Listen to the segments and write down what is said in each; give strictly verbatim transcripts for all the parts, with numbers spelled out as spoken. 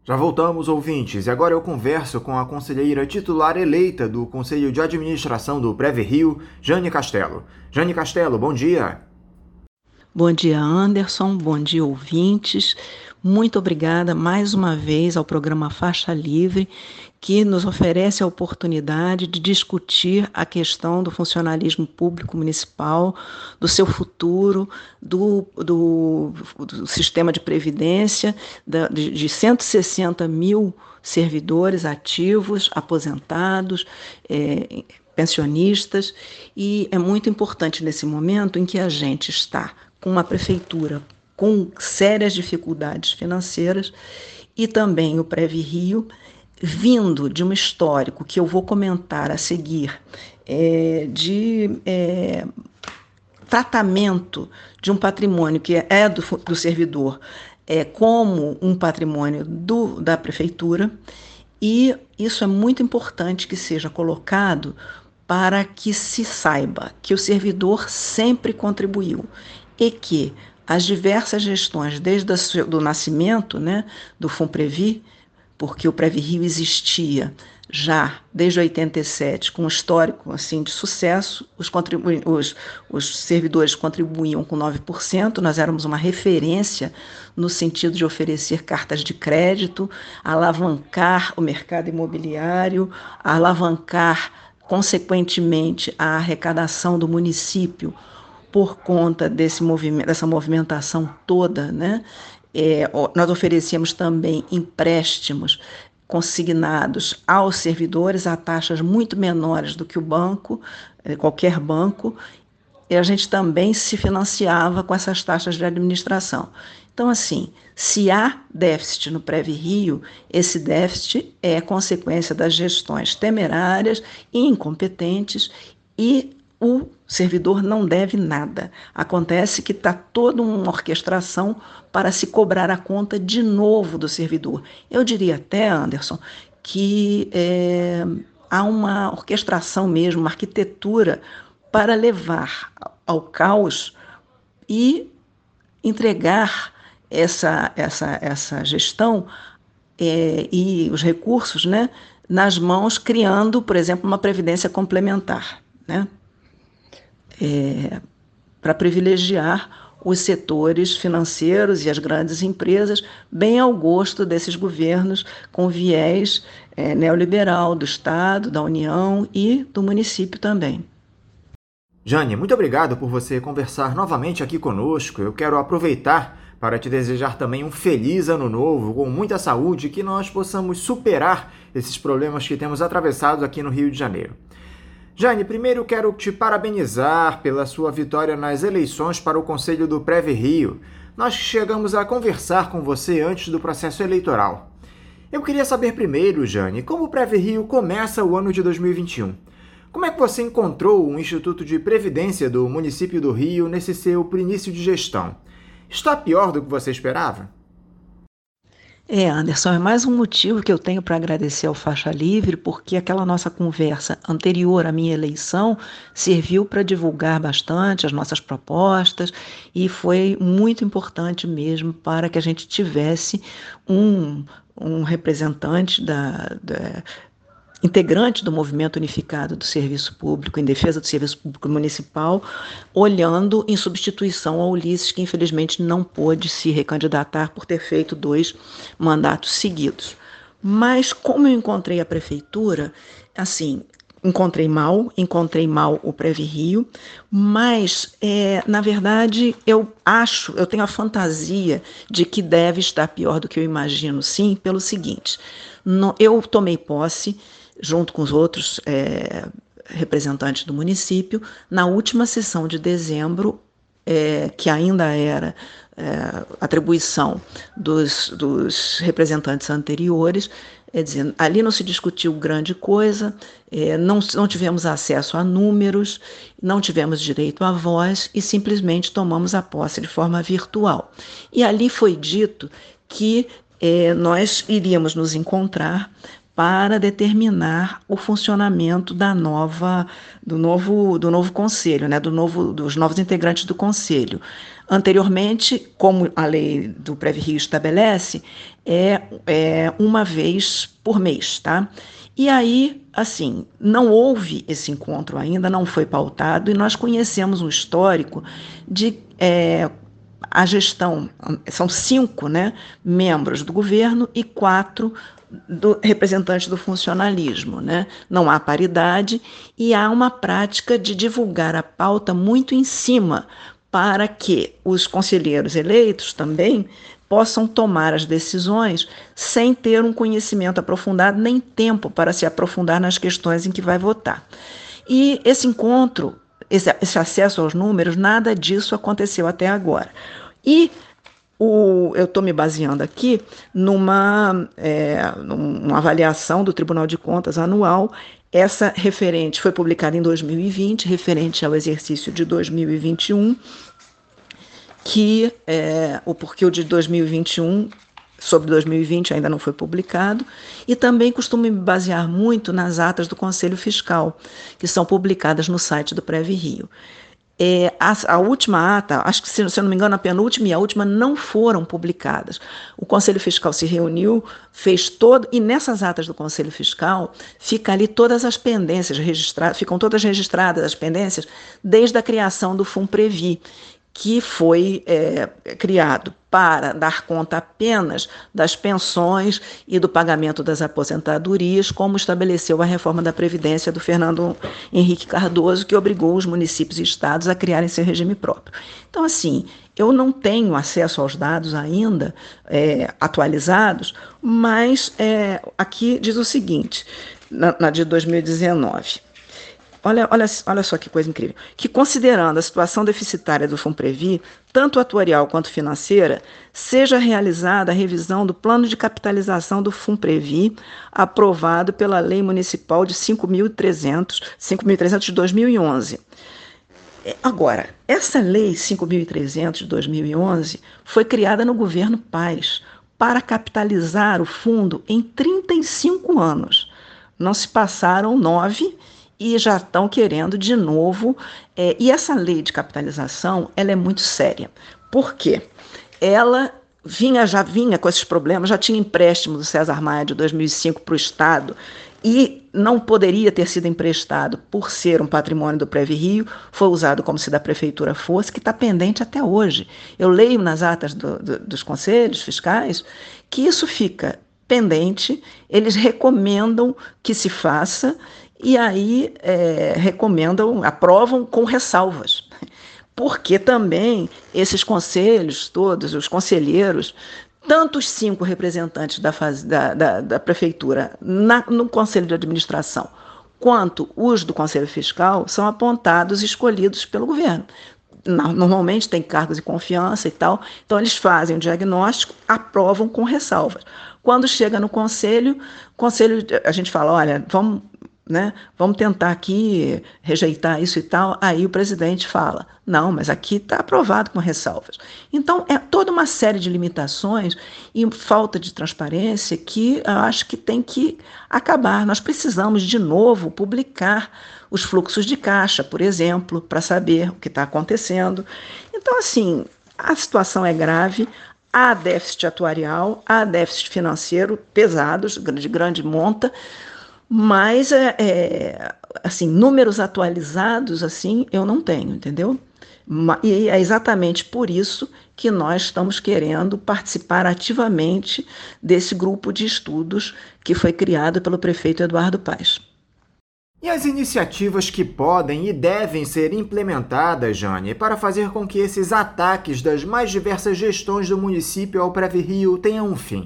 Já voltamos, ouvintes, e agora eu converso com a conselheira titular eleita do Conselho de Administração do PreviRio, Jane Castelo. Jane Castelo, bom dia. Bom dia, Anderson. Bom dia, ouvintes. Muito obrigada mais uma vez ao programa Faixa Livre, que nos oferece a oportunidade de discutir a questão do funcionalismo público municipal, do seu futuro, do, do, do sistema de previdência, da, de, de cento e sessenta mil servidores ativos, aposentados, é, pensionistas, e é muito importante nesse momento em que a gente está com uma prefeitura com sérias dificuldades financeiras e também o PreviRio, vindo de um histórico que eu vou comentar a seguir, é, de é, tratamento de um patrimônio que é do, do servidor é, como um patrimônio do, da prefeitura, e isso é muito importante que seja colocado para que se saiba que o servidor sempre contribuiu e que as diversas gestões, desde o nascimento, né, do FUNPREVI, porque o PreviRio existia já desde oitenta e sete, com um histórico assim, de sucesso, os, os, os servidores contribuíam com nove por cento, nós éramos uma referência no sentido de oferecer cartas de crédito, alavancar o mercado imobiliário, alavancar, consequentemente, a arrecadação do município por conta desse movimento, dessa movimentação toda, né? É, nós oferecíamos também empréstimos consignados aos servidores a taxas muito menores do que o banco, qualquer banco, e a gente também se financiava com essas taxas de administração. Então, assim, se há déficit no PreviRio, esse déficit é consequência das gestões temerárias e incompetentes, e o servidor não deve nada. Acontece que está toda uma orquestração para se cobrar a conta de novo do servidor. Eu diria até, Anderson, que é, há uma orquestração mesmo, uma arquitetura para levar ao caos e entregar essa, essa, essa gestão é, e os recursos, né, nas mãos, criando, por exemplo, uma previdência complementar, né? É, para privilegiar os setores financeiros e as grandes empresas, bem ao gosto desses governos com viés é, neoliberal do Estado, da União e do município também. Jane, muito obrigado por você conversar novamente aqui conosco. Eu quero aproveitar para te desejar também um feliz ano novo, com muita saúde, e que nós possamos superar esses problemas que temos atravessado aqui no Rio de Janeiro. Jane, primeiro quero te parabenizar pela sua vitória nas eleições para o Conselho do PreviRio. Nós chegamos a conversar com você antes do processo eleitoral. Eu queria saber primeiro, Jane, como o PreviRio começa o ano de dois mil e vinte e um. Como é que você encontrou o Instituto de Previdência do município do Rio nesse seu início de gestão? Está pior do que você esperava? É, Anderson, é mais um motivo que eu tenho para agradecer ao Faixa Livre, porque aquela nossa conversa anterior à minha eleição serviu para divulgar bastante as nossas propostas e foi muito importante mesmo para que a gente tivesse um, um representante da, da integrante do Movimento Unificado do Serviço Público, em defesa do Serviço Público Municipal, olhando em substituição ao Ulisses, que infelizmente não pôde se recandidatar por ter feito dois mandatos seguidos. Mas como eu encontrei a prefeitura, assim, encontrei mal, encontrei mal o PreviRio, mas, é, na verdade, eu acho, eu tenho a fantasia de que deve estar pior do que eu imagino, sim, pelo seguinte, no, eu tomei posse, junto com os outros é, representantes do município, na última sessão de dezembro, é, que ainda era é, atribuição dos, dos representantes anteriores, é dizer, ali não se discutiu grande coisa, é, não, não tivemos acesso a números, não tivemos direito à voz e simplesmente tomamos a posse de forma virtual. E ali foi dito que é, nós iríamos nos encontrar para determinar o funcionamento da nova, do novo, do novo conselho, né, do novo, dos novos integrantes do conselho. Anteriormente, como a lei do Pré-Rio estabelece, é, é uma vez por mês, tá? E aí, assim, não houve esse encontro ainda, não foi pautado, e nós conhecemos um histórico de é, a gestão, são cinco, né, membros do governo e quatro do, representantes do funcionalismo, né? Não há paridade e há uma prática de divulgar a pauta muito em cima para que os conselheiros eleitos também possam tomar as decisões sem ter um conhecimento aprofundado nem tempo para se aprofundar nas questões em que vai votar. E esse encontro, esse, esse acesso aos números, nada disso aconteceu até agora. E o, eu estou me baseando aqui numa, é, numa avaliação do Tribunal de Contas anual. Essa referente foi publicada em dois mil e vinte, referente ao exercício de dois mil e vinte e um, que é, o porquê o de dois mil e vinte e um, sobre dois mil e vinte ainda não foi publicado, e também costumo me basear muito nas atas do Conselho Fiscal, que são publicadas no site do Pré-Rio. É, a, a última ata, acho que se, se eu não me engano, a penúltima e a última não foram publicadas. O Conselho Fiscal se reuniu, fez todo, e nessas atas do Conselho Fiscal fica ali todas as pendências registradas, ficam todas registradas as pendências desde a criação do FUNPREVI, que foi é, criado para dar conta apenas das pensões e do pagamento das aposentadorias, como estabeleceu a reforma da Previdência do Fernando Henrique Cardoso, que obrigou os municípios e estados a criarem seu regime próprio. Então, assim, eu não tenho acesso aos dados ainda é, atualizados, mas é, aqui diz o seguinte, na, na de dois mil e dezenove... Olha, olha, olha só que coisa incrível. Que, considerando a situação deficitária do FUNPREVI, tanto atuarial quanto financeira, seja realizada a revisão do plano de capitalização do FUNPREVI, aprovado pela Lei Municipal de cinco mil e trezentos de dois mil e onze. Agora, essa Lei cinco mil e trezentos de dois mil e onze foi criada no governo Paes para capitalizar o fundo em trinta e cinco anos. Não se passaram nove e já estão querendo de novo. É, e essa lei de capitalização, ela é muito séria. Por quê? Ela vinha, já vinha com esses problemas, já tinha empréstimo do César Maia de dois mil e cinco para o Estado e não poderia ter sido emprestado por ser um patrimônio do Pré-Rio, foi usado como se da prefeitura fosse, que está pendente até hoje. Eu leio nas atas do, do, dos conselhos fiscais que isso fica pendente, eles recomendam que se faça, e aí é, recomendam, aprovam com ressalvas, porque também esses conselhos todos, os conselheiros, tanto os cinco representantes da, faz, da, da, da prefeitura na, no conselho de administração, quanto os do conselho fiscal, são apontados e escolhidos pelo governo. Normalmente tem cargos de confiança e tal, então eles fazem o diagnóstico, aprovam com ressalvas. Quando chega no conselho, conselho a gente fala, olha, vamos... Né? Vamos tentar aqui rejeitar isso e tal. Aí o presidente fala, não, mas aqui está aprovado com ressalvas. Então, é toda uma série de limitações e falta de transparência que eu acho que tem que acabar. Nós precisamos, de novo, publicar os fluxos de caixa, por exemplo, para saber o que está acontecendo. Então, assim, a situação é grave. Há déficit atuarial, há déficit financeiro pesados, de grande monta, mas, é, é, assim, números atualizados, assim, eu não tenho, entendeu? E é exatamente por isso que nós estamos querendo participar ativamente desse grupo de estudos que foi criado pelo prefeito Eduardo Paes. E as iniciativas que podem e devem ser implementadas, Jane, para fazer com que esses ataques das mais diversas gestões do município ao Pré-Rio tenham um fim?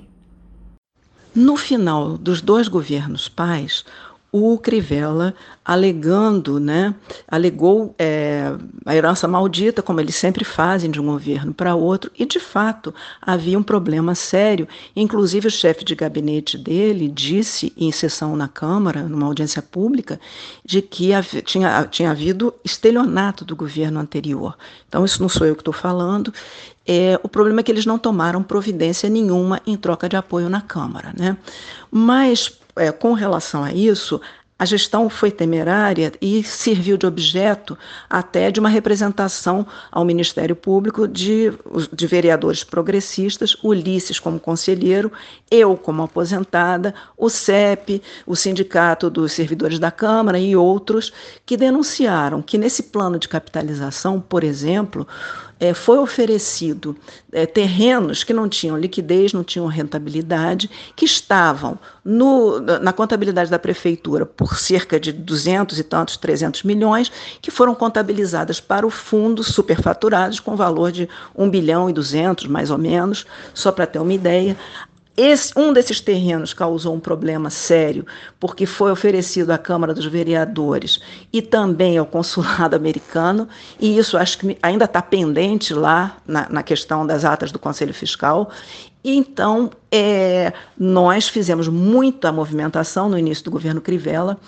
No final dos dois governos Paes, o Crivella, alegando, né, alegou é, a herança maldita, como eles sempre fazem de um governo para outro, e de fato havia um problema sério. Inclusive o chefe de gabinete dele disse em sessão na Câmara, numa audiência pública, de que havia, tinha, tinha havido estelionato do governo anterior. Então isso não sou eu que estou falando. É, o problema é que eles não tomaram providência nenhuma em troca de apoio na Câmara, né? Mas, é, com relação a isso, A gestão foi temerária e serviu de objeto até de uma representação ao Ministério Público de, de vereadores progressistas, Ulisses como conselheiro, eu como aposentada, o C E P, o Sindicato dos Servidores da Câmara e outros que denunciaram que nesse plano de capitalização, por exemplo, É, foi oferecido é, terrenos que não tinham liquidez, não tinham rentabilidade, que estavam no, na contabilidade da prefeitura por cerca de duzentos e tantos, trezentos milhões, que foram contabilizadas para o fundo superfaturados com valor de um bilhão e duzentos, mais ou menos, só para ter uma ideia. Esse, um desses terrenos causou um problema sério, porque foi oferecido à Câmara dos Vereadores e também ao consulado americano, e isso acho que ainda está pendente lá na, na questão das atas do Conselho Fiscal. E então, é, nós fizemos muita movimentação no início do governo Crivella,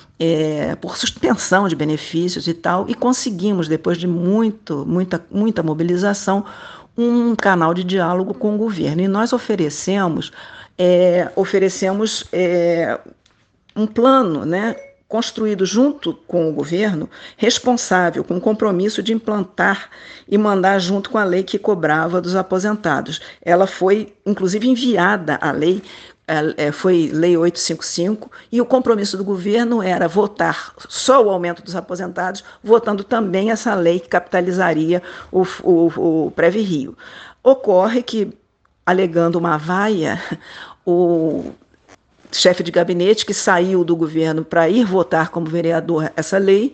É, por suspensão de benefícios e tal, e conseguimos, depois de muito, muita, muita mobilização, um canal de diálogo com o governo. E nós oferecemos, é, oferecemos é, um plano, né, construído junto com o governo, responsável, com o compromisso de implantar e mandar junto com a lei que cobrava dos aposentados. Ela foi, inclusive, enviada, a lei, foi Lei oitocentos e cinquenta e cinco, e o compromisso do governo era votar só o aumento dos aposentados, votando também essa lei que capitalizaria o, o, o Pré-Rio. Ocorre que, alegando uma vaia, o chefe de gabinete que saiu do governo para ir votar como vereador essa lei,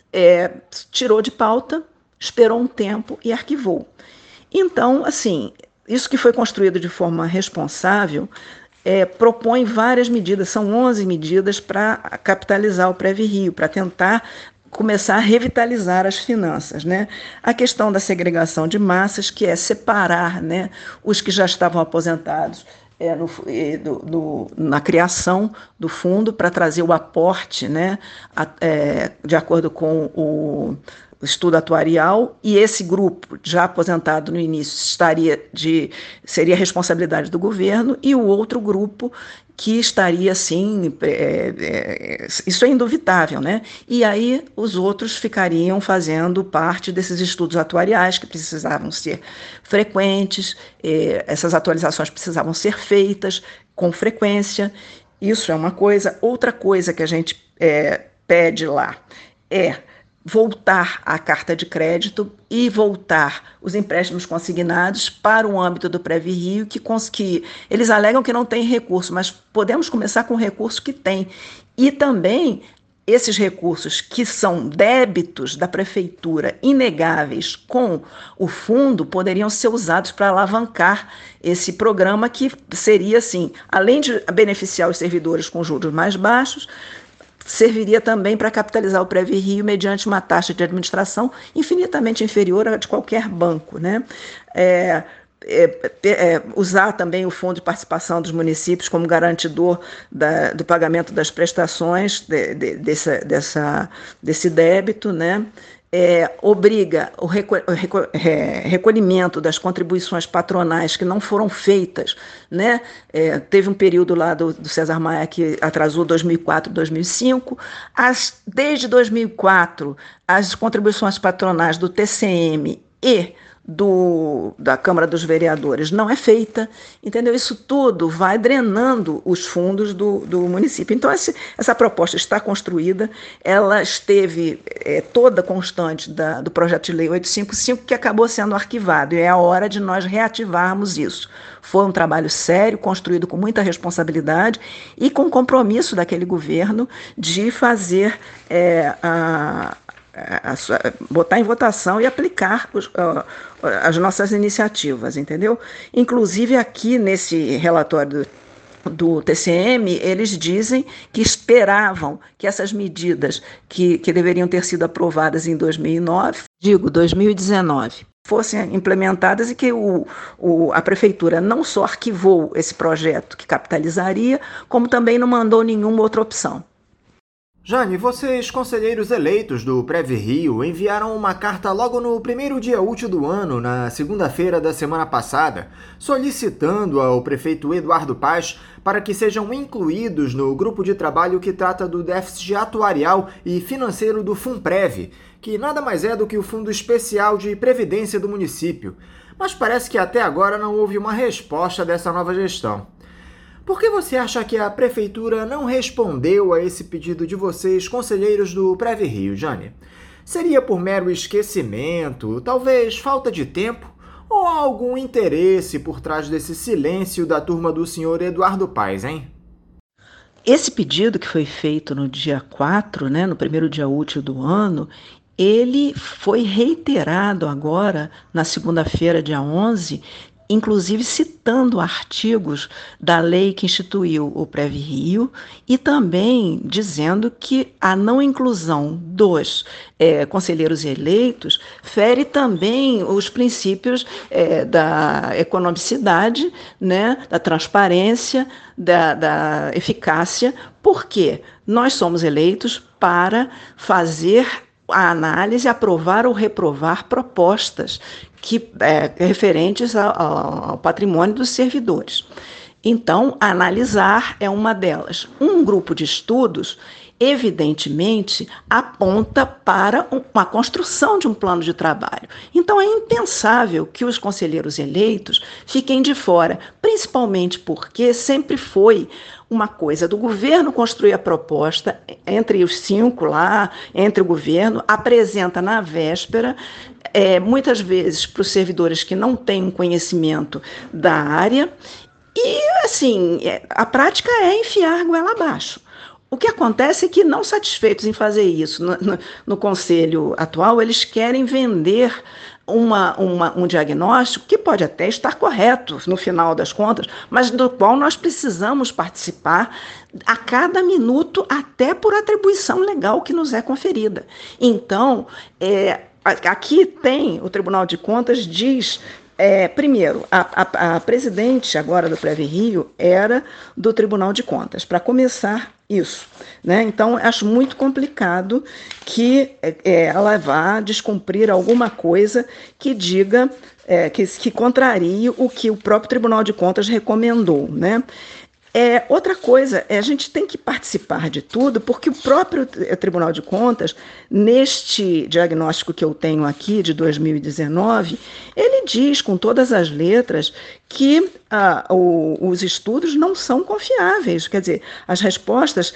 é, tirou de pauta, esperou um tempo e arquivou. Então, assim, isso que foi construído de forma responsável, É, propõe várias medidas, são onze medidas para capitalizar o Pré-Rio, para tentar começar a revitalizar as finanças, né? A questão da segregação de massas, que é separar, né, os que já estavam aposentados é, no, do, do, na criação do fundo para trazer o aporte, né, a, é, de acordo com o estudo atuarial, e esse grupo, já aposentado no início, estaria de, seria responsabilidade do governo, e o outro grupo que estaria, assim, é, é, isso é indubitável, né? E aí os outros ficariam fazendo parte desses estudos atuariais que precisavam ser frequentes, é, essas atualizações precisavam ser feitas com frequência. Isso é uma coisa. Outra coisa que a gente é, pede lá é voltar à carta de crédito e voltar os empréstimos consignados para o âmbito do Pré-Rio, que, que eles alegam que não tem recurso, mas podemos começar com o recurso que tem. E também esses recursos que são débitos da prefeitura inegáveis com o fundo poderiam ser usados para alavancar esse programa, que seria, assim, além de beneficiar os servidores com juros mais baixos, serviria também para capitalizar o Pré-Rio mediante uma taxa de administração infinitamente inferior à de qualquer banco, né? É, é, é, usar também o Fundo de Participação dos Municípios como garantidor da, do pagamento das prestações de, de, dessa, dessa, desse débito, né? É, obriga o reco- reco- é, recolhimento das contribuições patronais que não foram feitas, né? É, teve um período lá do, do César Maia que atrasou dois mil e quatro, dois mil e cinco. As, desde dois mil e quatro, as contribuições patronais do T C M e do, da Câmara dos Vereadores não é feita, entendeu? Isso tudo vai drenando os fundos do, do município. Então, esse, essa proposta está construída, ela esteve é, toda constante da, do projeto de lei oitocentos e cinquenta e cinco, que acabou sendo arquivado, e é a hora de nós reativarmos isso. Foi um trabalho sério, construído com muita responsabilidade e com compromisso daquele governo de fazer é, a A, a, botar em votação e aplicar os, uh, as nossas iniciativas, entendeu? Inclusive aqui nesse relatório do, do T C M, eles dizem que esperavam que essas medidas que, que deveriam ter sido aprovadas em dois mil e nove, digo, dois mil e dezenove, fossem implementadas, e que o, o, a prefeitura não só arquivou esse projeto que capitalizaria, como também não mandou nenhuma outra opção. Jane, vocês, conselheiros eleitos do Prev Rio, enviaram uma carta logo no primeiro dia útil do ano, na segunda-feira da semana passada, solicitando ao prefeito Eduardo Paes para que sejam incluídos no grupo de trabalho que trata do déficit atuarial e financeiro do FUNPREV, que nada mais é do que o Fundo Especial de Previdência do município. Mas parece que até agora não houve uma resposta dessa nova gestão. Por que você acha que a prefeitura não respondeu a esse pedido de vocês, conselheiros do Prev Rio, Jane? Seria por mero esquecimento, talvez falta de tempo, ou há algum interesse por trás desse silêncio da turma do senhor Eduardo Paes, hein? Esse pedido que foi feito no dia quatro, né, no primeiro dia útil do ano, ele foi reiterado agora na segunda-feira, dia onze, inclusive citando artigos da lei que instituiu o Prev Rio e também dizendo que a não inclusão dos é, conselheiros eleitos fere também os princípios é, da economicidade, né, da transparência, da, da eficácia, porque nós somos eleitos para fazer a análise, aprovar ou reprovar propostas que, é, referentes ao, ao patrimônio dos servidores. Então, analisar é uma delas. Um grupo de estudos, evidentemente, aponta para uma construção de um plano de trabalho. Então, é impensável que os conselheiros eleitos fiquem de fora, principalmente porque sempre foi uma coisa do governo construir a proposta, entre os cinco lá, entre o governo, apresenta na véspera, é, muitas vezes para os servidores que não têm um conhecimento da área, e assim, a prática é enfiar a goela abaixo. O que acontece é que, não satisfeitos em fazer isso no, no, no conselho atual, eles querem vender Uma, uma, um diagnóstico que pode até estar correto no final das contas, mas do qual nós precisamos participar a cada minuto, até por atribuição legal que nos é conferida. Então, é, aqui tem, o Tribunal de Contas diz, é, primeiro, a, a, a presidente agora do Prev Rio era do Tribunal de Contas, para começar isso, né? Então, acho muito complicado que é, ela vá descumprir alguma coisa que diga, é, que, que contrarie o que o próprio Tribunal de Contas recomendou, né? É, outra coisa, é, a gente tem que participar de tudo, porque o próprio Tribunal de Contas, neste diagnóstico que eu tenho aqui, de dois mil e dezenove, ele diz com todas as letras que ah, o, os estudos não são confiáveis. Quer dizer, as respostas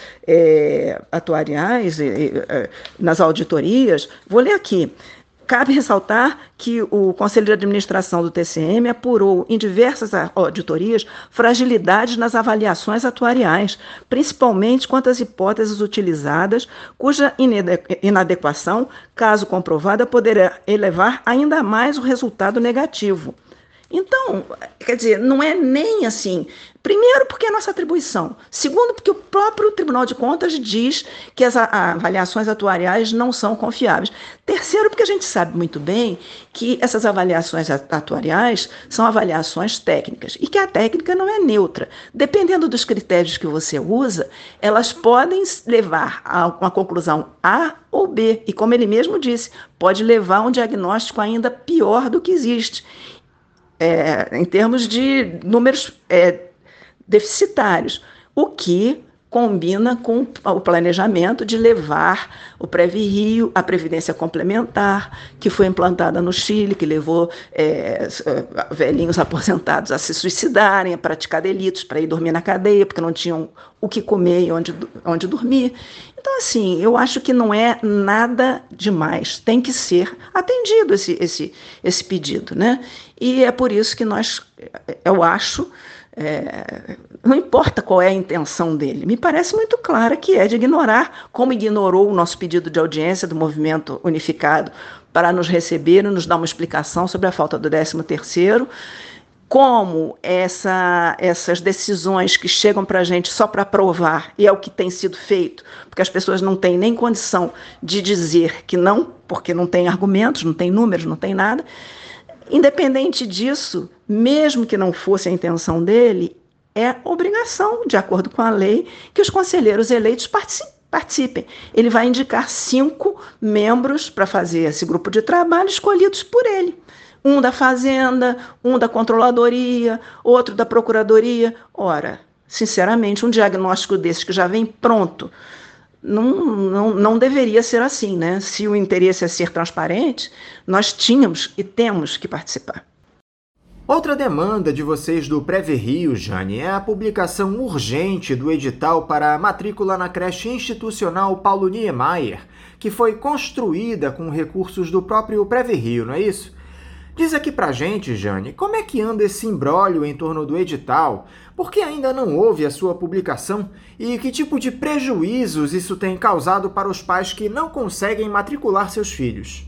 é, atuariais é, nas auditorias, vou ler aqui. Cabe ressaltar que o Conselho de Administração do T C M apurou em diversas auditorias fragilidades nas avaliações atuariais, principalmente quanto às hipóteses utilizadas, cuja inadequação, caso comprovada, poderá elevar ainda mais o resultado negativo. Então, quer dizer, não é nem assim. Primeiro, porque é nossa atribuição. Segundo, porque o próprio Tribunal de Contas diz que as avaliações atuariais não são confiáveis. Terceiro, porque a gente sabe muito bem que essas avaliações atuariais são avaliações técnicas e que a técnica não é neutra. Dependendo dos critérios que você usa, elas podem levar a uma conclusão A ou B. E, como ele mesmo disse, pode levar a um diagnóstico ainda pior do que existe. É, em termos de números é, deficitários, o que combina com o planejamento de levar o Prev Rio, a Previdência Complementar, que foi implantada no Chile, que levou é, velhinhos aposentados a se suicidarem, a praticar delitos, para ir dormir na cadeia, porque não tinham o que comer e onde, onde dormir. Então, assim, eu acho que não é nada demais, tem que ser atendido esse, esse, esse pedido, né? E é por isso que nós, eu acho, é, não importa qual é a intenção dele, me parece muito clara que é de ignorar, como ignorou o nosso pedido de audiência do Movimento Unificado para nos receber e nos dar uma explicação sobre a falta do décimo terceiro, como essa, essas decisões que chegam para a gente só para aprovar, e é o que tem sido feito, porque as pessoas não têm nem condição de dizer que não, porque não tem argumentos, não tem números, não tem nada. Independente disso, mesmo que não fosse a intenção dele, é obrigação, de acordo com a lei, que os conselheiros eleitos participem, Participem. Ele vai indicar cinco membros para fazer esse grupo de trabalho escolhidos por ele. Um da Fazenda, um da Controladoria, outro da Procuradoria. Ora, sinceramente, um diagnóstico desses que já vem pronto, não, não, não deveria ser assim, né? Se o interesse é ser transparente, nós tínhamos e temos que participar. Outra demanda de vocês do Pré-Rio, Jane, é a publicação urgente do edital para a matrícula na creche institucional Paulo Niemeyer, que foi construída com recursos do próprio Pré-Rio, não é isso? Diz aqui pra gente, Jane, como é que anda esse imbróglio em torno do edital? Por que ainda não houve a sua publicação? E que tipo de prejuízos isso tem causado para os pais que não conseguem matricular seus filhos?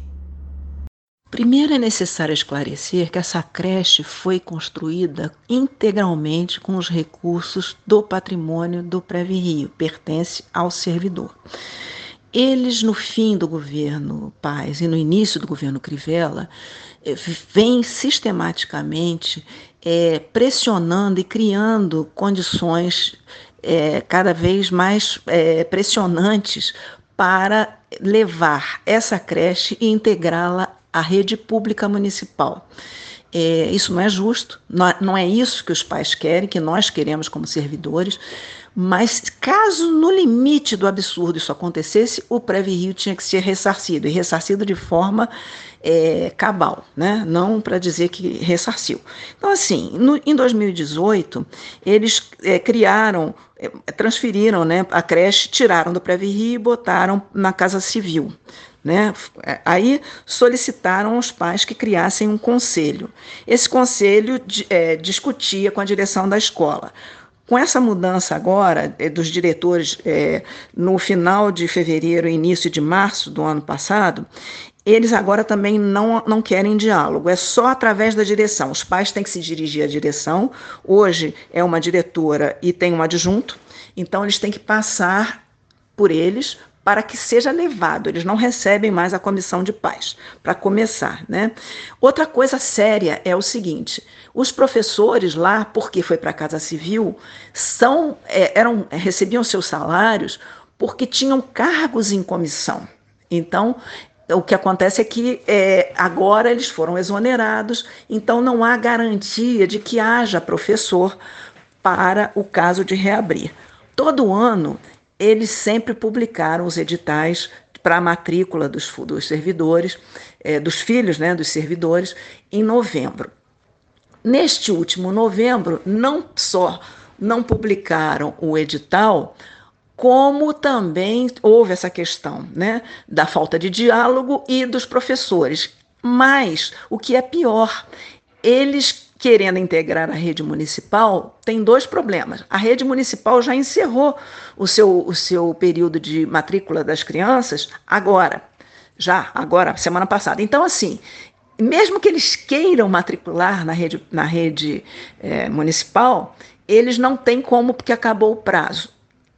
Primeiro é necessário esclarecer que essa creche foi construída integralmente com os recursos do patrimônio do Pré-Rio, pertence ao servidor. Eles, no fim do governo Paes e no início do governo Crivella, vêm sistematicamente é, pressionando e criando condições é, cada vez mais é, pressionantes para levar essa creche e integrá-la à rede pública municipal. É, isso não é justo, não, não é isso que os pais querem, que nós queremos como servidores, mas caso no limite do absurdo isso acontecesse, o Pré-Rio tinha que ser ressarcido, e ressarcido de forma é, cabal, né? Não para dizer que ressarciu. Então, assim, no, em dois mil e dezoito, eles é, criaram, é, transferiram, né, a creche, tiraram do Pré-Rio e botaram na Casa Civil. Né? Aí solicitaram aos pais que criassem um conselho. Esse conselho é, discutia com a direção da escola. Com essa mudança agora é, dos diretores, é, no final de fevereiro e início de março do ano passado, eles agora também não, não querem diálogo, é só através da direção. Os pais têm que se dirigir à direção. Hoje é uma diretora e tem um adjunto, então eles têm que passar por eles para que seja levado. Eles não recebem mais a comissão de pais, para começar, né? Outra coisa séria é o seguinte: os professores lá, porque foi para a Casa Civil, são, é, eram, recebiam seus salários porque tinham cargos em comissão. Então, o que acontece é que é, agora eles foram exonerados, então não há garantia de que haja professor para o caso de reabrir. Todo ano, eles sempre publicaram os editais para a matrícula dos, dos servidores, é, dos filhos, né, dos servidores, em novembro. Neste último novembro, não só não publicaram o edital, como também houve essa questão, né, da falta de diálogo e dos professores. Mas, o que é pior, eles querendo integrar a rede municipal, tem dois problemas. A rede municipal já encerrou o seu, o seu período de matrícula das crianças agora, já, agora, semana passada. Então, assim, mesmo que eles queiram matricular na rede, na rede é, municipal, eles não têm como, porque acabou o prazo.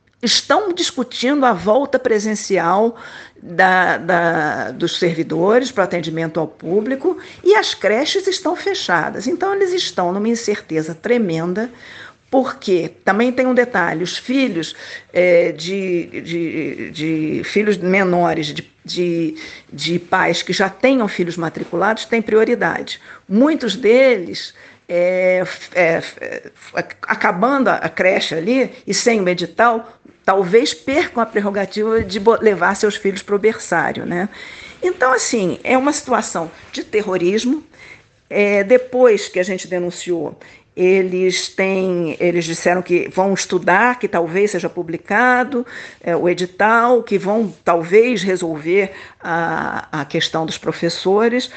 Estão discutindo a volta presencial da, da, dos servidores para atendimento ao público e as creches estão fechadas. Então, eles estão numa incerteza tremenda, porque também tem um detalhe: os filhos é, de, de, de filhos menores de, de, de pais que já tenham filhos matriculados têm prioridade. Muitos deles, é, é, é, acabando a creche ali e sem o edital, talvez percam a prerrogativa de levar seus filhos para o berçário, né? Então, assim, é uma situação de terrorismo. É, depois que a gente denunciou, eles, têm, eles disseram que vão estudar, que talvez seja publicado é, o edital, que vão talvez resolver a, a questão dos professores,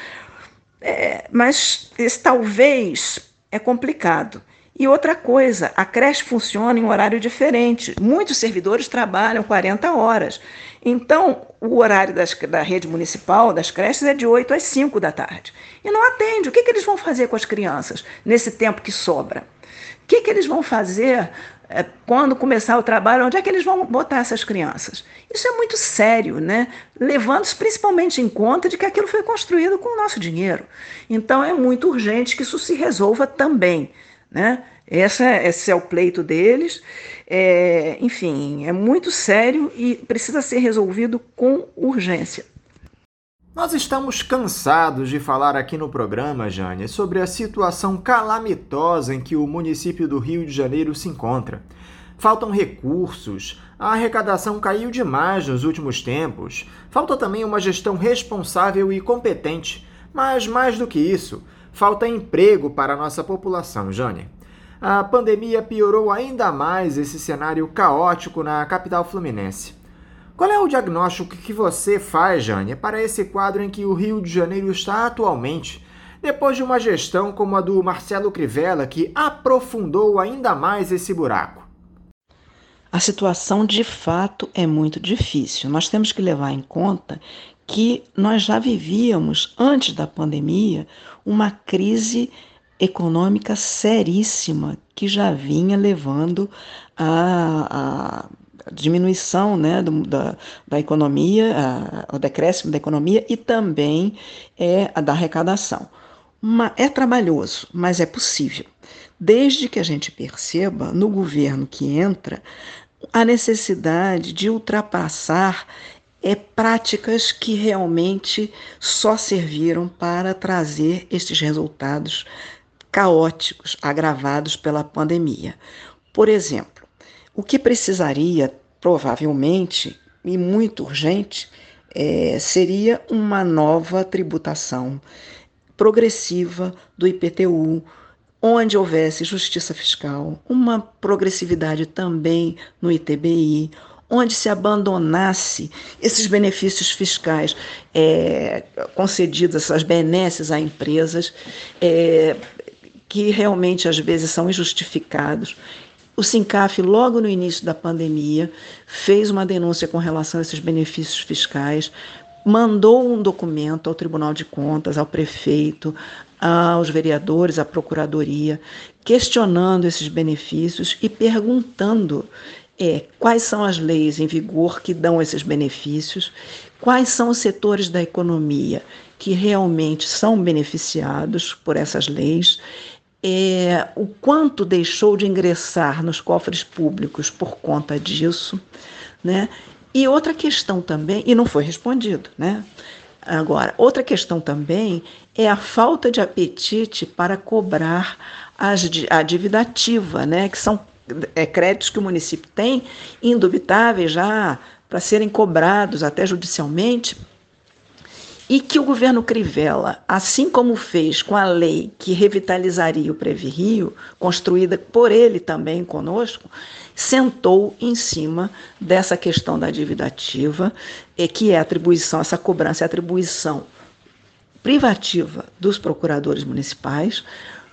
é, mas esse talvez é complicado. E outra coisa, a creche funciona em um horário diferente. Muitos servidores trabalham quarenta horas. Então, o horário das, da rede municipal, das creches, é de oito às cinco da tarde. E não atende. O que, que eles vão fazer com as crianças nesse tempo que sobra? O que, que eles vão fazer é, quando começar o trabalho? Onde é que eles vão botar essas crianças? Isso é muito sério, né? Levando-se principalmente em conta de que aquilo foi construído com o nosso dinheiro. Então, é muito urgente que isso se resolva também, né? Essa, esse é o pleito deles. É, enfim, é muito sério e precisa ser resolvido com urgência. Nós estamos cansados de falar aqui no programa, Jane, sobre a situação calamitosa em que o município do Rio de Janeiro se encontra. Faltam recursos, a arrecadação caiu demais nos últimos tempos, falta também uma gestão responsável e competente, mas mais do que isso, falta emprego para a nossa população, Jane. A pandemia piorou ainda mais esse cenário caótico na capital fluminense. Qual é o diagnóstico que você faz, Jane, para esse quadro em que o Rio de Janeiro está atualmente, depois de uma gestão como a do Marcelo Crivella, que aprofundou ainda mais esse buraco? A situação, de fato, é muito difícil. Nós temos que levar em conta que nós já vivíamos, antes da pandemia, uma crise econômica seríssima que já vinha levando a, a diminuição, né, do, da, da economia, a, o decréscimo da economia e também é, a da arrecadação. Uma, é trabalhoso, mas é possível. Desde que a gente perceba, no governo que entra, a necessidade de ultrapassar é, práticas que realmente só serviram para trazer estes resultados caóticos, agravados pela pandemia. Por exemplo, o que precisaria, provavelmente, e muito urgente, é, seria uma nova tributação progressiva do I P T U, onde houvesse justiça fiscal, uma progressividade também no I T B I, onde se abandonasse esses benefícios fiscais é, concedidos, essas benesses a empresas, é, que realmente às vezes são injustificados. O SINCAF, logo no início da pandemia, fez uma denúncia com relação a esses benefícios fiscais, mandou um documento ao Tribunal de Contas, ao prefeito, aos vereadores, à procuradoria, questionando esses benefícios e perguntando é, quais são as leis em vigor que dão esses benefícios, quais são os setores da economia que realmente são beneficiados por essas leis, é, o quanto deixou de ingressar nos cofres públicos por conta disso, né? E outra questão também, e não foi respondido, né? Agora, outra questão também é a falta de apetite para cobrar as, a dívida ativa, né? Que são é, créditos que o município tem, indubitáveis já para serem cobrados até judicialmente, e que o governo Crivella, assim como fez com a lei que revitalizaria o Previ Rio, construída por ele também conosco, sentou em cima dessa questão da dívida ativa, que é a atribuição, essa cobrança, é a atribuição privativa dos procuradores municipais,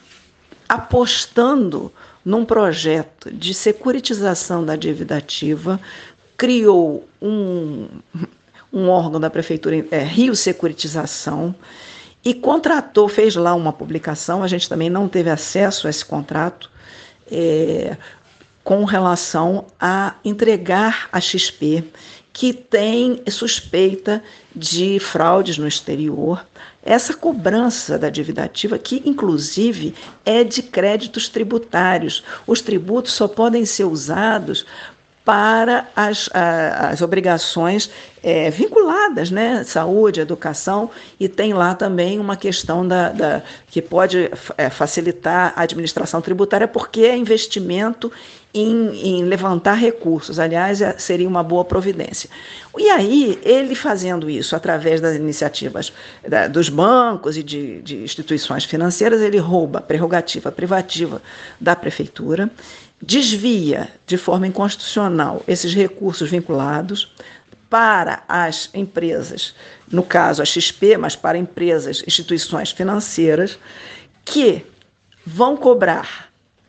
apostando num projeto de securitização da dívida ativa, criou um... um órgão da prefeitura, é, Rio Securitização, e contratou, fez lá uma publicação, a gente também não teve acesso a esse contrato, é, com relação a entregar a X P, que tem suspeita de fraudes no exterior, essa cobrança da dívida ativa, que inclusive é de créditos tributários. Os tributos só podem ser usados para as, as obrigações é, vinculadas, né? Saúde, educação, e tem lá também uma questão da, da, que pode é, facilitar a administração tributária, porque é investimento em, em levantar recursos. Aliás, é, seria uma boa providência. E aí, ele fazendo isso através das iniciativas da, dos bancos e de, de instituições financeiras, ele rouba a prerrogativa privativa da prefeitura, desvia de forma inconstitucional esses recursos vinculados para as empresas, no caso a X P, mas para empresas, instituições financeiras, que vão cobrar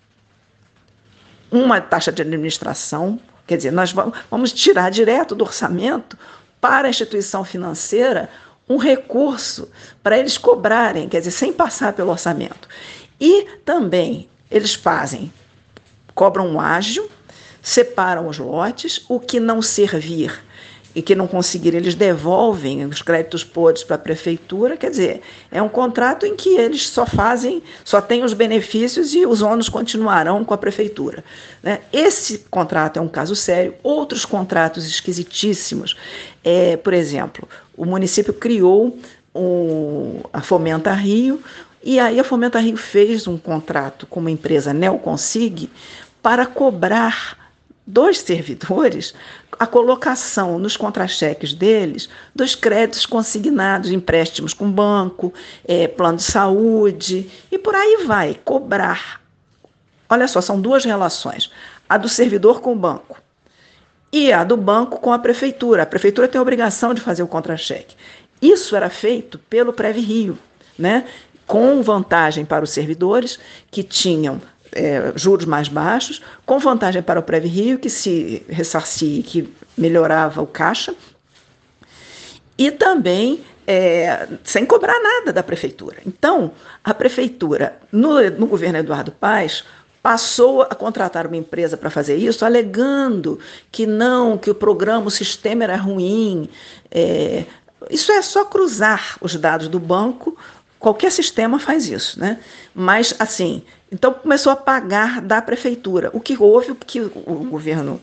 uma taxa de administração, quer dizer, nós vamos tirar direto do orçamento para a instituição financeira um recurso para eles cobrarem, quer dizer, sem passar pelo orçamento. E também eles fazem cobram um ágio, separam os lotes, o que não servir, e que não conseguirem, eles devolvem os créditos podres para a prefeitura. Quer dizer, é um contrato em que eles só fazem, só têm os benefícios e os ônus continuarão com a prefeitura, né? Esse contrato é um caso sério. Outros contratos esquisitíssimos, é, por exemplo, o município criou um, a Fomenta Rio, e aí a Fomenta Rio fez um contrato com uma empresa Neoconsig para cobrar dos servidores a colocação nos contra-cheques deles dos créditos consignados, empréstimos com banco, é, plano de saúde, e por aí vai, cobrar. Olha só, são duas relações, a do servidor com o banco e a do banco com a prefeitura. A prefeitura tem a obrigação de fazer o contra-cheque. Isso era feito pelo Prev-Rio, né? Com vantagem para os servidores, que tinham É, juros mais baixos, com vantagem para o Prev-Rio, que se ressarcia, que melhorava o caixa, e também é, sem cobrar nada da prefeitura. Então, a prefeitura, no, no governo Eduardo Paes, passou a contratar uma empresa para fazer isso, alegando que não, que o programa, o sistema era ruim. É, isso é só cruzar os dados do banco. Qualquer sistema faz isso, né? Mas, assim, então começou a pagar da prefeitura. O que houve, que o governo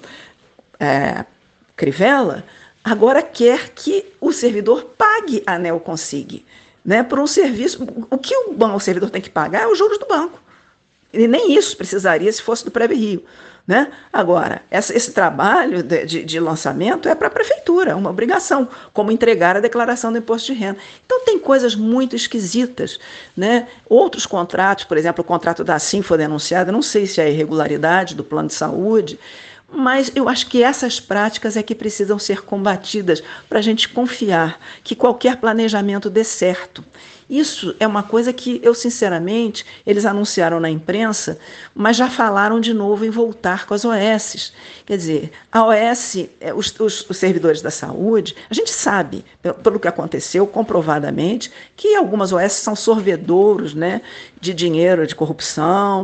é, Crivella agora quer que o servidor pague a Neoconsig, né, por um serviço. O que o, banco, o servidor tem que pagar é os juros do banco. E nem isso precisaria se fosse do Prev-Rio, né? Agora, essa, esse trabalho de, de, de lançamento é para a prefeitura, é uma obrigação, como entregar a declaração do imposto de renda. Então, tem coisas muito esquisitas, né? Outros contratos, por exemplo, o contrato da Assim foi denunciado, não sei se é a irregularidade do plano de saúde, mas eu acho que essas práticas é que precisam ser combatidas para a gente confiar que qualquer planejamento dê certo. Isso é uma coisa que eu, sinceramente, eles anunciaram na imprensa, mas já falaram de novo em voltar com as O S. Quer dizer, a O S, os, os, os servidores da saúde, a gente sabe, pelo, pelo que aconteceu, comprovadamente, que algumas O S são sorvedouros, né, de dinheiro, de corrupção,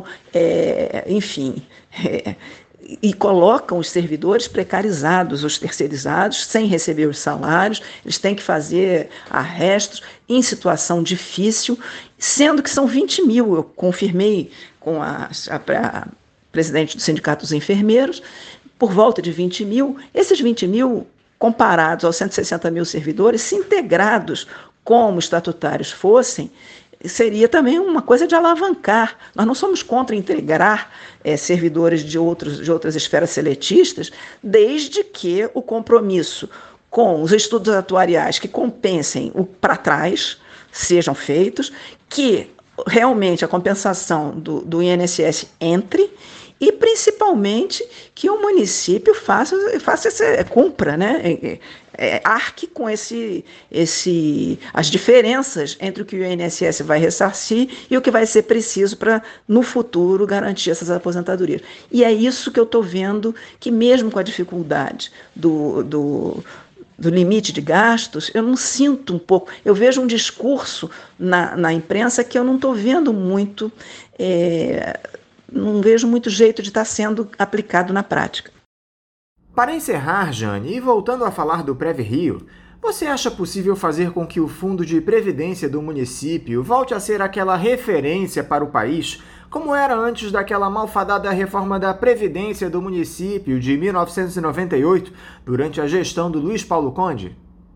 é, enfim... É, e colocam os servidores precarizados, os terceirizados, sem receber os salários. Eles têm que fazer arrestos em situação difícil, sendo que são vinte mil. Eu confirmei com a, a, a presidente do Sindicato dos Enfermeiros, por volta de vinte mil. Esses vinte mil, comparados aos cento e sessenta mil servidores, se integrados como estatutários fossem, seria também uma coisa de alavancar. Nós não somos contra integrar é, servidores de, outros, de outras esferas seletistas, desde que o compromisso com os estudos atuariais que compensem o para trás sejam feitos, que realmente a compensação do, do I N S S entre, e principalmente que o município faça, faça essa, cumpra, né? É, é, arque com esse, esse, as diferenças entre o que o I N S S vai ressarcir e o que vai ser preciso para, no futuro, garantir essas aposentadorias. E é isso que eu estou vendo, que mesmo com a dificuldade do, do, do limite de gastos, eu não sinto um pouco, eu vejo um discurso na, na imprensa que eu não estou vendo muito, é, não vejo muito jeito de estar sendo aplicado na prática. Para encerrar, Jane, e voltando a falar do Prev-Rio, você acha possível fazer com que o Fundo de Previdência do município volte a ser aquela referência para o país, como era antes daquela malfadada reforma da Previdência do município de mil novecentos e noventa e oito, durante a gestão do Luiz Paulo Conde?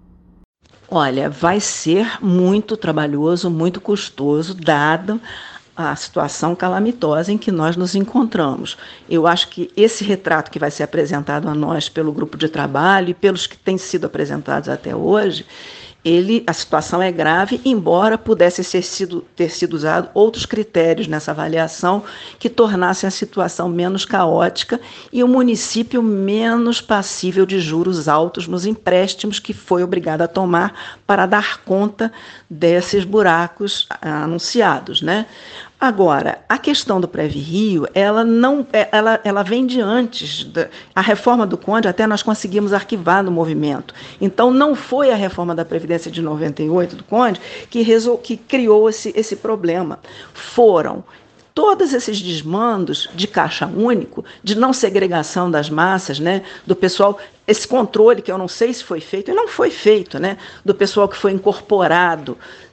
Olha, vai ser muito trabalhoso, muito custoso, dado a situação calamitosa em que nós nos encontramos. Eu acho que esse retrato que vai ser apresentado a nós pelo grupo de trabalho e pelos que têm sido apresentados até hoje, ele, a situação é grave, embora pudesse ser sido, ter sido usado outros critérios nessa avaliação que tornassem a situação menos caótica e o município menos passível de juros altos nos empréstimos que foi obrigado a tomar para dar conta desses buracos anunciados, né? Agora, a questão do Prev-Rio, ela, não, ela, ela vem de antes. Da, a reforma do Conde até nós conseguimos arquivar no movimento. Então, não foi a reforma da Previdência de noventa e oito do Conde que, resol, que criou esse, esse problema. Foram todos esses desmandos de caixa único, de não segregação das massas, né, do pessoal, esse controle que eu não sei se foi feito, e não foi feito, né, do pessoal que foi incorporado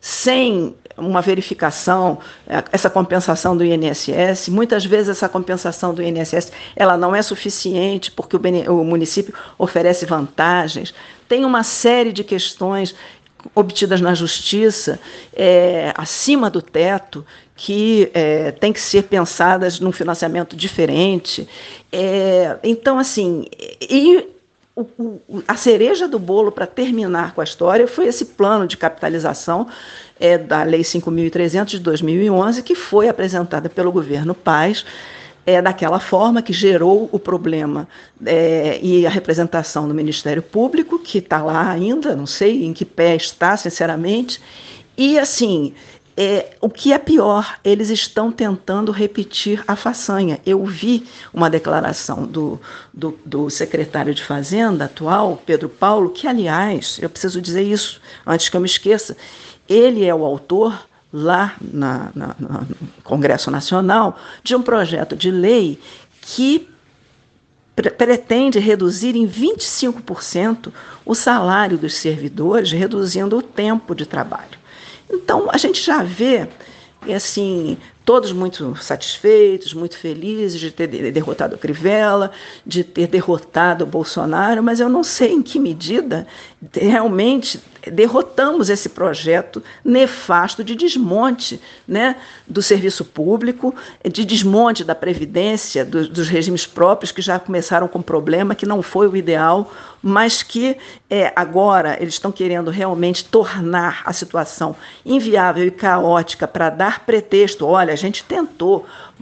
sem uma verificação, essa compensação do I N S S, muitas vezes essa compensação do I N S S ela não é suficiente porque o, o município oferece vantagens, tem uma série de questões obtidas na justiça, é, acima do teto, que é, tem que ser pensadas num financiamento diferente. É, então, assim, e o, o, a cereja do bolo para terminar com a história foi esse plano de capitalização é, da Lei cinco mil e trezentos de dois mil e onze, que foi apresentada pelo governo Paes, É, daquela forma que gerou o problema é, e a representação do Ministério Público, que está lá ainda, não sei em que pé está, sinceramente, e, assim, é, o que é pior, eles estão tentando repetir a façanha. Eu vi uma declaração do, do, do secretário de Fazenda atual, Pedro Paulo, que, aliás, eu preciso dizer isso antes que eu me esqueça, ele é o autor lá na, na, na, no Congresso Nacional, de um projeto de lei que pre- pretende reduzir em vinte e cinco por cento o salário dos servidores, reduzindo o tempo de trabalho. Então, a gente já vê, assim, todos muito satisfeitos, muito felizes de ter derrotado o Crivella, de ter derrotado o Bolsonaro, mas eu não sei em que medida realmente derrotamos esse projeto nefasto de desmonte, né, do serviço público, de desmonte da Previdência, do, dos regimes próprios, que já começaram com problema, que não foi o ideal, mas que é, agora eles estão querendo realmente tornar a situação inviável e caótica para dar pretexto. Olha, a gente tentou,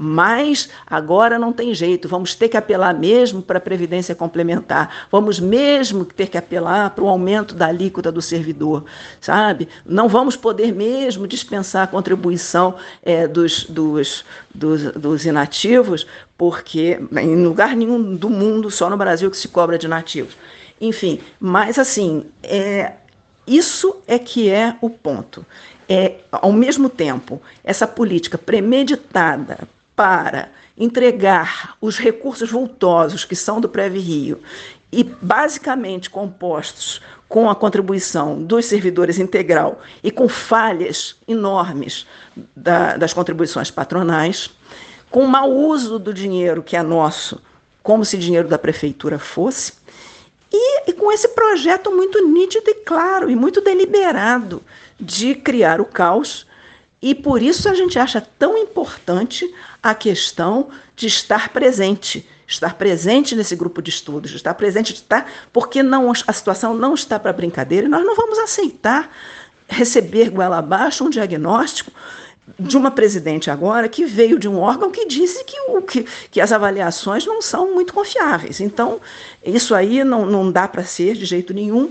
mas agora não tem jeito, vamos ter que apelar mesmo para a Previdência Complementar, vamos mesmo ter que apelar para o aumento da alíquota do servidor, sabe? Não vamos poder mesmo dispensar a contribuição é, dos, dos, dos, dos inativos, porque em lugar nenhum do mundo, só no Brasil que se cobra de inativos. Enfim, mas assim, é, isso é que é o ponto. É, ao mesmo tempo, essa política premeditada para entregar os recursos vultosos que são do Prev-Rio e basicamente compostos com a contribuição dos servidores integral e com falhas enormes da, das contribuições patronais, com mau uso do dinheiro que é nosso, como se dinheiro da prefeitura fosse, e, e com esse projeto muito nítido e claro e muito deliberado de criar o caos. E por isso a gente acha tão importante a questão de estar presente, estar presente nesse grupo de estudos, estar presente, estar, porque não, a situação não está para brincadeira e nós não vamos aceitar receber goela abaixo um diagnóstico de uma presidente agora que veio de um órgão que disse que, o, que, que as avaliações não são muito confiáveis. Então, isso aí não, não dá para ser de jeito nenhum.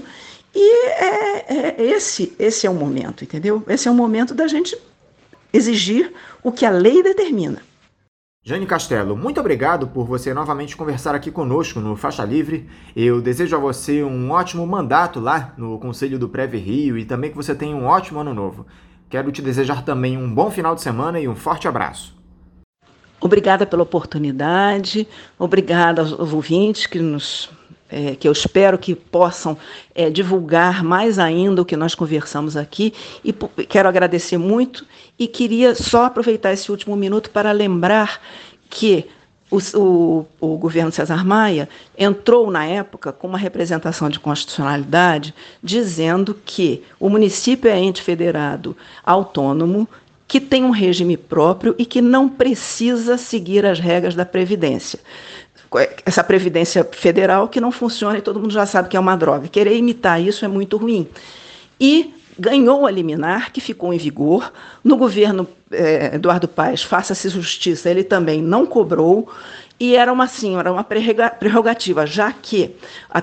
E é, é, esse, esse é o momento, entendeu? Esse é o momento da gente exigir o que a lei determina. Jane Castelo, muito obrigado por você novamente conversar aqui conosco no Faixa Livre. Eu desejo a você um ótimo mandato lá no Conselho do Prev-Rio e também que você tenha um ótimo ano novo. Quero te desejar também um bom final de semana e um forte abraço. Obrigada pela oportunidade, obrigada aos ouvintes que nos... É, que eu espero que possam é, divulgar mais ainda o que nós conversamos aqui, e p- quero agradecer muito, e queria só aproveitar esse último minuto para lembrar que o, o, o governo César Maia entrou, na época, com uma representação de constitucionalidade, dizendo que o município é ente federado autônomo, que tem um regime próprio e que não precisa seguir as regras da Previdência. Essa Previdência Federal que não funciona e todo mundo já sabe que é uma droga. Querer imitar isso é muito ruim. E ganhou a liminar, que ficou em vigor. No governo eh, Eduardo Paes, faça-se justiça, ele também não cobrou. E era uma, assim, era uma prerrogativa, já que a,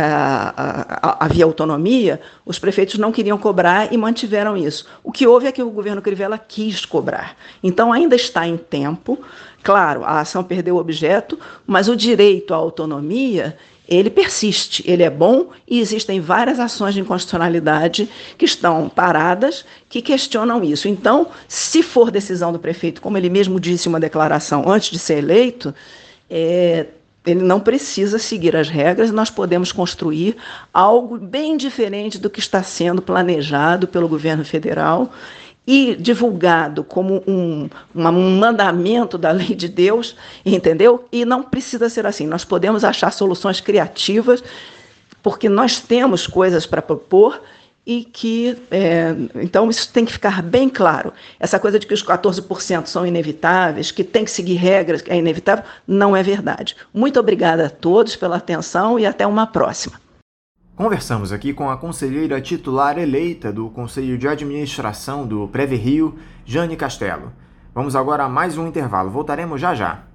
a, a, havia autonomia, os prefeitos não queriam cobrar e mantiveram isso. O que houve é que o governo Crivella quis cobrar. Então, ainda está em tempo. Claro, a ação perdeu o objeto, mas o direito à autonomia, ele persiste, ele é bom e existem várias ações de inconstitucionalidade que estão paradas, que questionam isso. Então, se for decisão do prefeito, como ele mesmo disse em uma declaração antes de ser eleito, é, ele não precisa seguir as regras, nós podemos construir algo bem diferente do que está sendo planejado pelo governo federal e divulgado como um, uma, um mandamento da lei de Deus, entendeu? E não precisa ser assim. Nós podemos achar soluções criativas, porque nós temos coisas para propor e que, é, então, isso tem que ficar bem claro. Essa coisa de que os quatorze por cento são inevitáveis, que tem que seguir regras, que é inevitável, não é verdade. Muito obrigada a todos pela atenção e até uma próxima. Conversamos aqui com a conselheira titular eleita do Conselho de Administração do Previ Rio, Jane Castelo. Vamos agora a mais um intervalo. Voltaremos já já.